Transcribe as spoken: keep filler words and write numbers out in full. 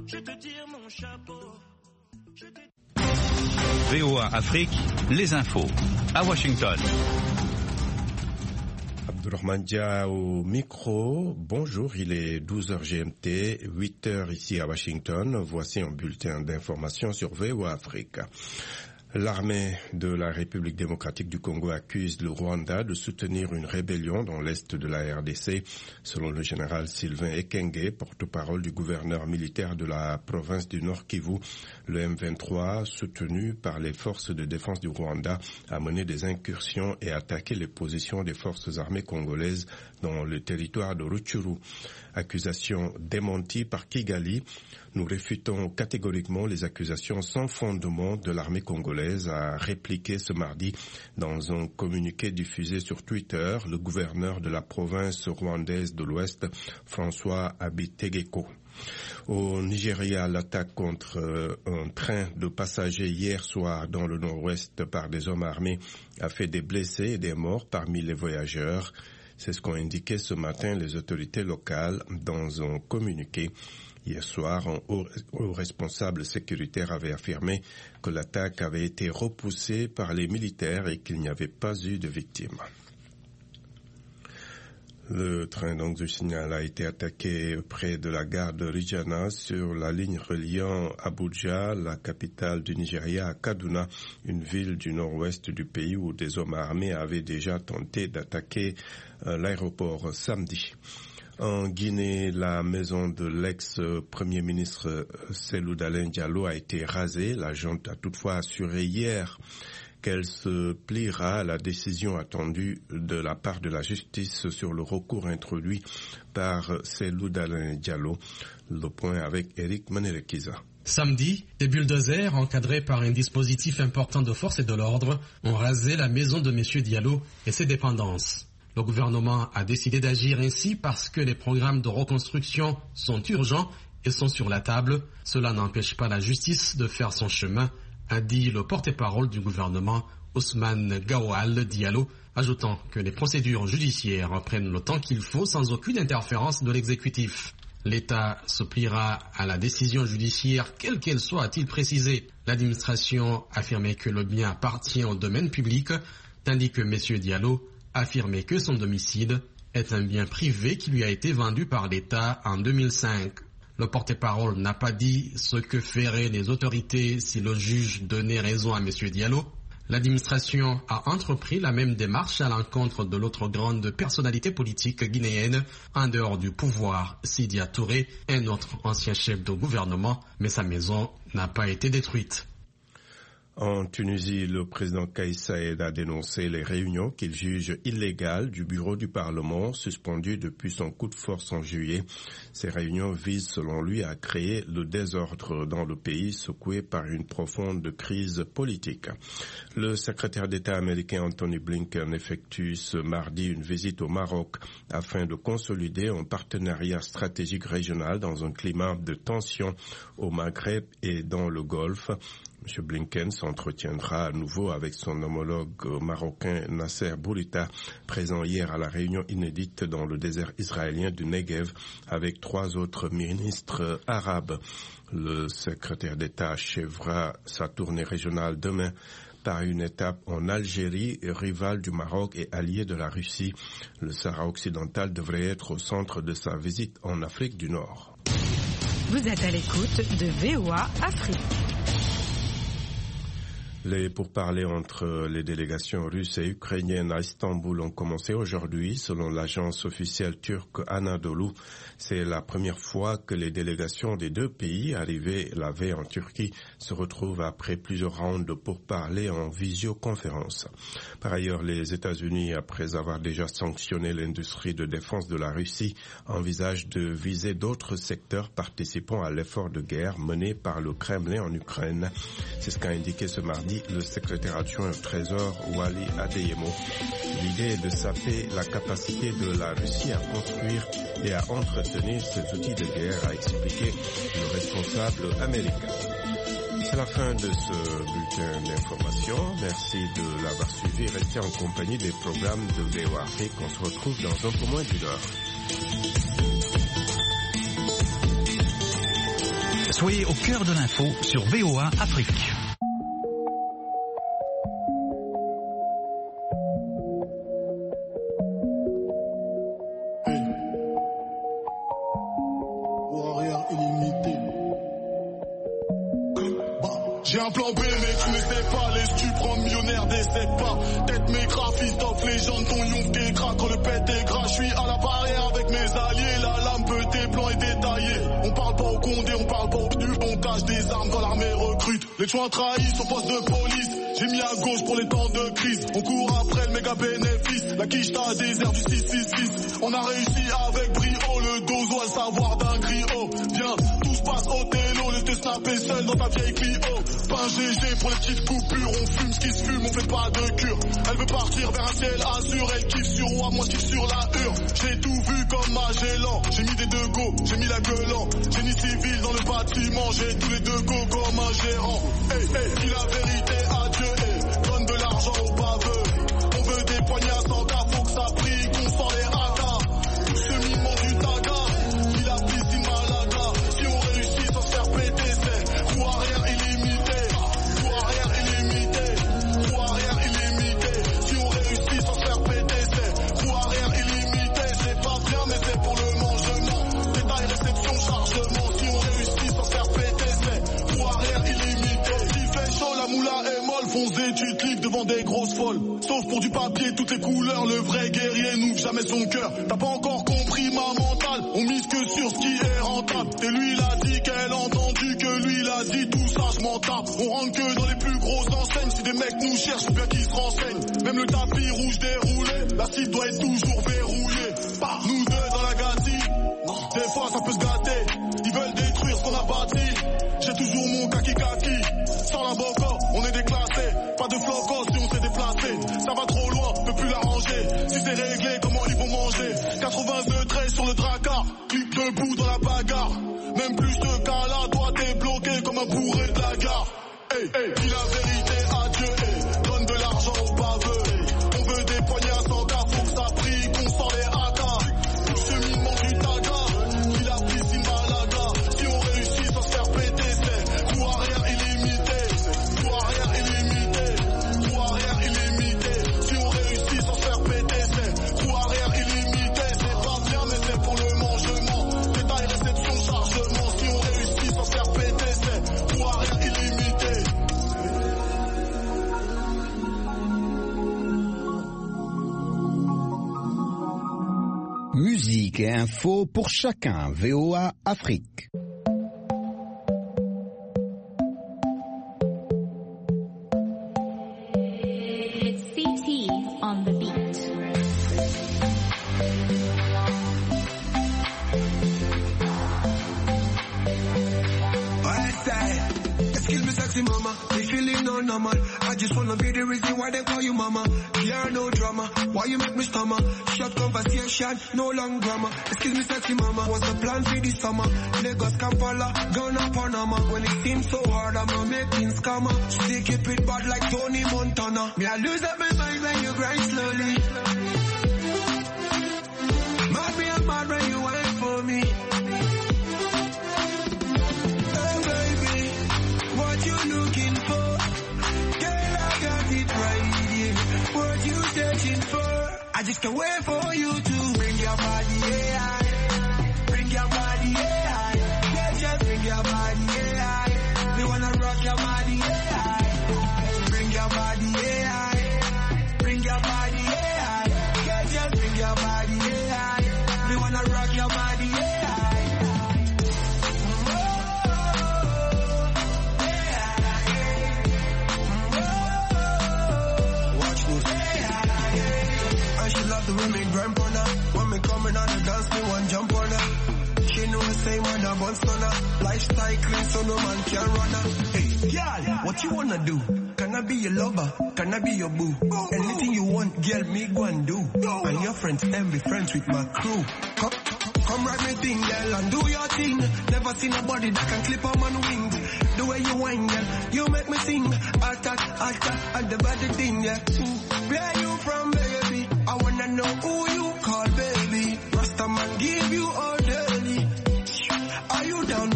je te tire mon chapeau. V O A Afrique, les infos, à Washington. Abdourahmane Dia au micro. Bonjour, il est douze heures G M T, huit heures ici à Washington. Voici un bulletin d'information sur V O A Afrique. L'armée de la République démocratique du Congo accuse le Rwanda de soutenir une rébellion dans l'est de la R D C. Selon le général Sylvain Ekenge, porte-parole du gouverneur militaire de la province du Nord Kivu, le M vingt-trois, soutenu par les forces de défense du Rwanda, a mené des incursions et attaqué les positions des forces armées congolaises dans le territoire de Rutshuru. Accusation démentie par Kigali. Nous réfutons catégoriquement les accusations sans fondement de l'armée congolaise, a répliqué ce mardi dans un communiqué diffusé sur Twitter le gouverneur de la province rwandaise de l'Ouest, François Habitegeko. Au Nigeria, l'attaque contre un train de passagers hier soir dans le nord-ouest par des hommes armés a fait des blessés et des morts parmi les voyageurs. C'est ce qu'ont indiqué ce matin les autorités locales dans un communiqué. Hier soir, un haut, haut responsable sécuritaire avait affirmé que l'attaque avait été repoussée par les militaires et qu'il n'y avait pas eu de victimes. Le train donc du signal a été attaqué près de la gare de Rijana sur la ligne reliant Abuja, la capitale du Nigeria, à Kaduna, une ville du nord-ouest du pays où des hommes armés avaient déjà tenté d'attaquer euh, l'aéroport samedi. En Guinée, la maison de l'ex-premier ministre Cellou Dalein Diallo a été rasée. La junte a toutefois assuré hier qu'elle se pliera à la décision attendue de la part de la justice sur le recours introduit par Cellou Dalein Diallo. Le point avec Eric Manerekiza. Samedi, des bulldozers encadrés par un dispositif important de force et de l'ordre ont rasé la maison de M. Diallo et ses dépendances. Le gouvernement a décidé d'agir ainsi parce que les programmes de reconstruction sont urgents et sont sur la table. Cela n'empêche pas la justice de faire son chemin, a dit le porte-parole du gouvernement, Ousmane Gawal Diallo, ajoutant que les procédures judiciaires prennent le temps qu'il faut sans aucune interférence de l'exécutif. L'État se pliera à la décision judiciaire, quelle qu'elle soit, a-t-il précisé. L'administration affirmait que le bien appartient au domaine public, tandis que M. Diallo affirmait que son domicile est un bien privé qui lui a été vendu par l'État en deux mille cinq. Le porte-parole n'a pas dit ce que feraient les autorités si le juge donnait raison à M. Diallo. L'administration a entrepris la même démarche à l'encontre de l'autre grande personnalité politique guinéenne en dehors du pouvoir, Sidia Touré, un autre ancien chef de gouvernement, mais sa maison n'a pas été détruite. En Tunisie, le président Kais Saied a dénoncé les réunions qu'il juge illégales du bureau du Parlement, suspendues depuis son coup de force en juillet. Ces réunions visent, selon lui, à créer le désordre dans le pays secoué par une profonde crise politique. Le secrétaire d'État américain Anthony Blinken effectue ce mardi une visite au Maroc afin de consolider un partenariat stratégique régional dans un climat de tension au Maghreb et dans le Golfe. M. Blinken s'entretiendra à nouveau avec son homologue marocain Nasser Bourita, présent hier à la réunion inédite dans le désert israélien du Negev avec trois autres ministres arabes. Le secrétaire d'État achèvera sa tournée régionale demain par une étape en Algérie, rivale du Maroc et allié de la Russie. Le Sahara occidental devrait être au centre de sa visite en Afrique du Nord. Vous êtes à l'écoute de V O A Afrique. Les pourparlers entre les délégations russes et ukrainiennes à Istanbul ont commencé aujourd'hui, selon l'agence officielle turque Anadolu. C'est la première fois que les délégations des deux pays, arrivées la veille en Turquie, se retrouvent après plusieurs rounds de pourparlers en visioconférence. Par ailleurs, les États-Unis, après avoir déjà sanctionné l'industrie de défense de la Russie, envisagent de viser d'autres secteurs participant à l'effort de guerre mené par le Kremlin en Ukraine. C'est ce qu'a indiqué ce mardi le secrétaire adjoint au Trésor Wally Adeyemo. L'idée est de saper la capacité de la Russie à construire et à entretenir ses outils de guerre, a expliqué le responsable américain. C'est la fin de ce bulletin d'information. Merci de l'avoir suivi. Restez en compagnie des programmes de V O A Afrique. On se retrouve dans un peu moins d'une heure. Soyez au cœur de l'info sur V O A Afrique. J'ai un plan B mais tu ne sais pas, les stuprends millionnaires décèdent pas. Tête mes graphistes, top légende, ton yonk des craques, quand le pète est gras, je suis à la barrière avec mes alliés, la lame peut plans est détaillée. On parle pas au Condé, on parle pas au du on cache des armes quand l'armée recrute. Les chouins trahissent au poste de police, j'ai mis à gauche pour les temps de crise. On court après le méga bénéfice, la quiche t'a désert du six six six. On a réussi avec brio, le dozo à le savoir d'un griot. Viens, tout se passe au télo, le te snapper seul dans ta vieille Clio. Pas G G pour les petites coupures, on fume ce qui se fume, on fait pas de cure. Elle veut partir vers un ciel azur, elle kiffe sur moi, moi je kiffe sur la hure. J'ai tout vu comme Magellan, j'ai mis des deux go, j'ai mis la gueule en. Génie civil dans le bâtiment, j'ai tous les deux go comme un gérant. Hey, hey, dis la vérité à Dieu, hey, donne de l'argent aux baveux. On veut des poignées à cent K, faut que ça brille, qu'on sort les ragas. Cheminement du taga, dis la piscine Malaga. Si on réussit sans se faire péter, c'est roue arrière illimité. Roue arrière illimité, roue arrière illimité. Si on réussit sans se faire péter, c'est roue arrière illimité. C'est pas bien mais c'est pour le mangement. Détail, réception, chargement. Si on réussit sans se faire péter, c'est roue arrière illimité. S'il fait chaud, la moula est molle. Foncez, tu te livres devant des grosses folles. Sauf pour du papier, toutes les couleurs. Le vrai guerrier n'ouvre jamais son cœur. T'as pas encore compris ma mentale. On mise que sur ce qui est rentable. Et lui il a dit qu'elle a entendu que lui il a dit tout ça je m'en tape. On rentre que dans les plus grosses enseignes. Si des mecs nous cherchent, faut bien qu'ils se renseignent. Même le tapis rouge déroulé, la cible doit être toujours verrouillée. Bah, nous deux dans la gâtille, des fois ça peut se gâter. Ils veulent détruire ce qu'on a bâti. J'ai toujours mon kaki kaki. Sans la boca, on est déclassé. Pas de flocos si on s'est déplacé. Ça va trop loin, peut plus l'arranger. Si c'est réglé, comment ils vont manger? quatre-vingt-deux treize sur le dracard. Clip debout dans la bagarre. Même plus ce cas-là, toi t'es bloqué comme un bourré de la gare. Hey, hey, dis la vérité à Dieu, hey, donne de l'argent aux baveux. Hey. On veut des poignées à cent K, faut que ça brille, qu'on sort les haka. Cheminement du taga, dis la piscine Malaga. Si on réussit sans se faire péter, c'est roue arrière illimité. Roue arrière illimité, roue arrière illimité. Si on réussit sans se faire péter, c'est roue arrière illimité. C'est pas bien mais c'est pour le mangement. Détail, réception, chargement. Si on réussit sans se faire péter, c'est roue arrière illimité. Musique et info pour chacun. V O A Afrique. It's C T on the beat. Excuse me, sexy mama, they feeling no normal. I just wanna be the reason why they call you mama. Yeah, no drama, why you make me stammer? Short conversation, no long grammar. Excuse me, sexy mama, what's the plan for this summer? Lagos, Kampala, Ghana, Panama. When it seems so hard, I'm a making scammer. Still keep it bad like Tony Montana. Me, I lose up my mind when you grind slowly. Mad me, I'm mad when you wait for me. Looking for, girl, I got it right here. What you searching for? I just can't wait for you to bring your body, yeah. Bring your body, yeah. Yeah, just bring your body, yeah. We wanna rock your body, yeah. Bring your body, yeah. Bring your body, yeah. Yeah, just bring your body, yeah. We wanna rock your body, yeah. The women grind on her. When me coming on the dance, me one jump on her. She know the same when I bounce on her. Lifestyle clean so no man can run her. Hey, girl, what you wanna do? Can I be your lover? Can I be your boo? Anything you want, girl, me go and do. And your friends and be friends with my crew. Come, come ride me thing, girl, and do your thing. Never seen a body that can clip on my wings. The way you whine, girl, you make me sing. Attack, attack, and the body thing, yeah. Where you from, baby? I wanna know who you call, baby. Rasta man give you all